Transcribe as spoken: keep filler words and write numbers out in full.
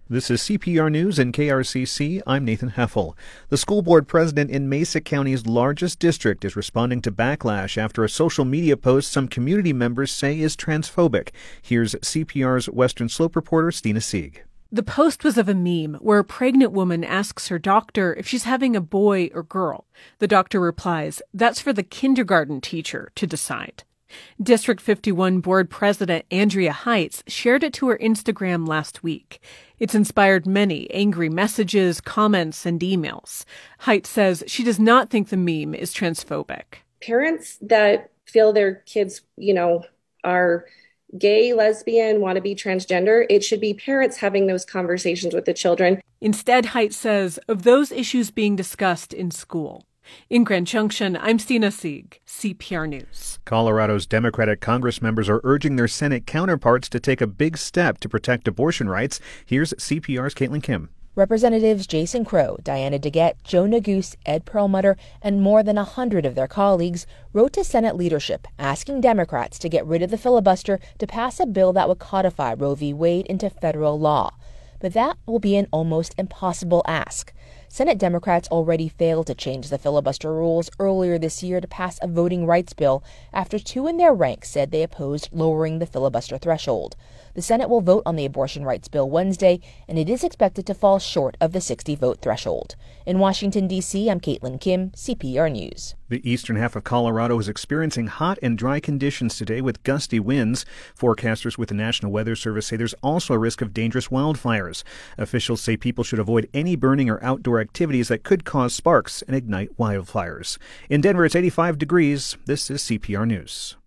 This is C P R News and K R C C. I'm Nathan Heffel. The school board president in Mesa County's largest district is responding to backlash after a social media post some community members say is transphobic. Here's C P R's Western Slope reporter Stina Sieg. The post was of a meme where a pregnant woman asks her doctor if she's having a boy or girl. The doctor replies, "That's for the kindergarten teacher to decide." District fifty-one board president Andrea Heights shared it to her Instagram last week. It's inspired many angry messages, comments, and emails. Heights says she does not think the meme is transphobic. Parents that feel their kids, you know, are gay, lesbian, want to be transgender, it should be parents having those conversations with the children. Instead, Heights says, of those issues being discussed in school. In Grand Junction, I'm Stina Sieg, C P R News. Colorado's Democratic Congress members are urging their Senate counterparts to take a big step to protect abortion rights. Here's C P R's Caitlin Kim. Representatives Jason Crow, Diana DeGette, Joe Neguse, Ed Perlmutter, and more than a hundred of their colleagues wrote to Senate leadership asking Democrats to get rid of the filibuster to pass a bill that would codify Roe v. Wade into federal law. But that will be an almost impossible ask. Senate Democrats already failed to change the filibuster rules earlier this year to pass a voting rights bill after two in their ranks said they opposed lowering the filibuster threshold. The Senate will vote on the abortion rights bill Wednesday, and it is expected to fall short of the sixty-vote threshold. In Washington, D C, I'm Caitlin Kim, C P R News. The eastern half of Colorado is experiencing hot and dry conditions today with gusty winds. Forecasters with the National Weather Service say there's also a risk of dangerous wildfires. Officials say people should avoid any burning or outdoor activities that could cause sparks and ignite wildfires. In Denver, it's eighty-five degrees. This is C P R News.